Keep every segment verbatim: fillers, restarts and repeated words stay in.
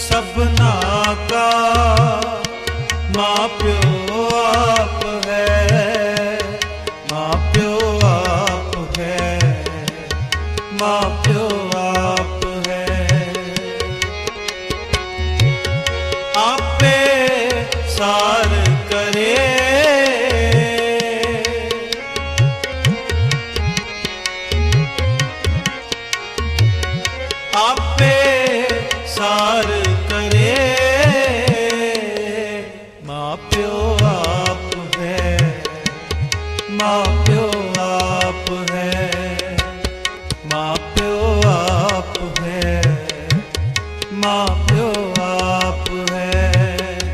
सबना का मां प्यो आप है, मां प्यो आप है, मां प्यो आप है। आपे सार करे आपे सार करे, मां प्यो आप है, मां प्यो आप है, मां प्यो आप है, मां प्यो आप है।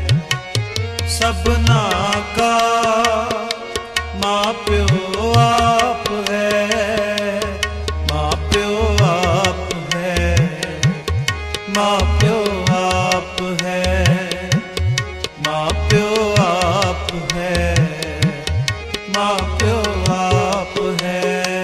सबना का मां प्यो आप है, मां प्यो आप है, मां प्यो आप है, मां प्यो आप है, मां प्यो आप है।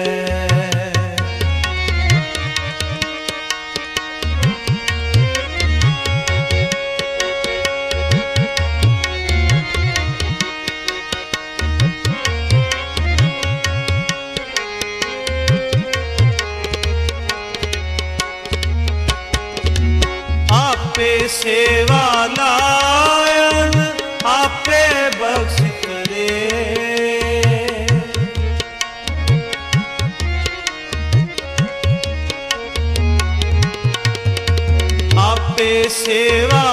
आपे सेवा लायन आपे बख्श करे, आपे सेवा